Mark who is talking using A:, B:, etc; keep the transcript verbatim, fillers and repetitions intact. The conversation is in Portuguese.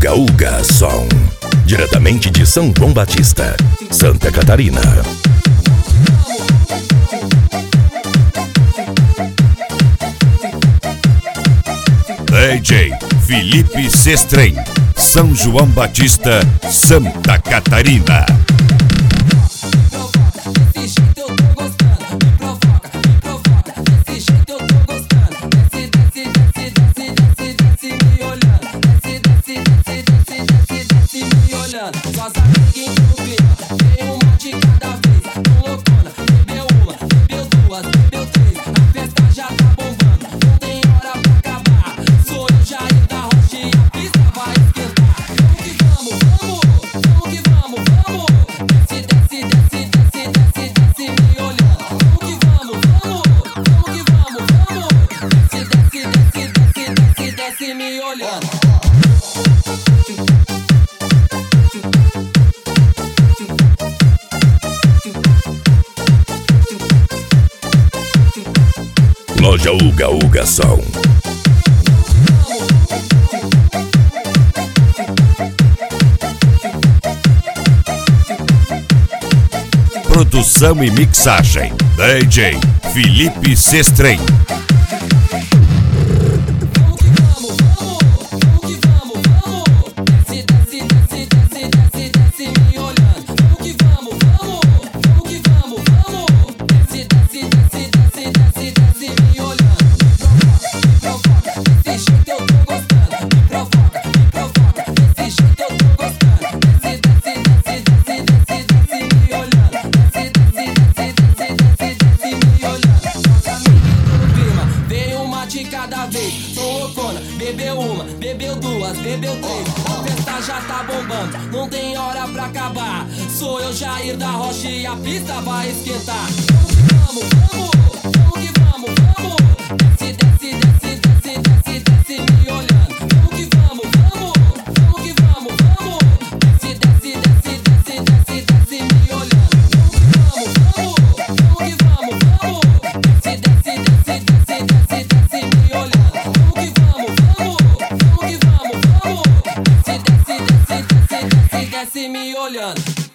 A: Uga Uga Som, diretamente de São João Batista, Santa Catarina.
B: D J Felipe Sestrem, São João Batista, Santa Catarina.
C: Suas amiguinhas no clima, veio uma de cada vez. Tão loucona, bebeu uma, bebeu duas, bebeu três. A festa já tá bombando, não tem hora pra acabar. Sou eu, Jair da Rocha, e a pista vai esquentar. Vamos que vamos, vamos, vamos que vamos, vamos. Desce, desce, desce, desce, desce, desce me olhando. Vamos que vamos, vamos, vamos que vamos, vamos. Desce, desce, desce, desce, desce, desce me olhando.
A: Loja Uga Uga Som.
B: Produção e mixagem D J Felipe Sestrem.
C: Bebeu uma, bebeu duas, bebeu três. A festa já tá bombando, não tem hora pra acabar. Sou eu, Jair da Rocha, e a pista vai esquentar. Vamos que vamos, vamos, vamos que vamos, vamos. Desce, desce, desce, desce, desce, desce me olhando. Vamos que vamos, vamos, vamos que vamos, vamos. Desce, desce, desce, desce, desce, desce me olhando. Vamos que vamos, vamos, vamos que vamos, vamos. Desce, desce, desce, desce, desce, desce me olhando. Vamos que vamos, vamos que vamos, vamos. Desce, desce, desce, desce, desce, desce me olhando.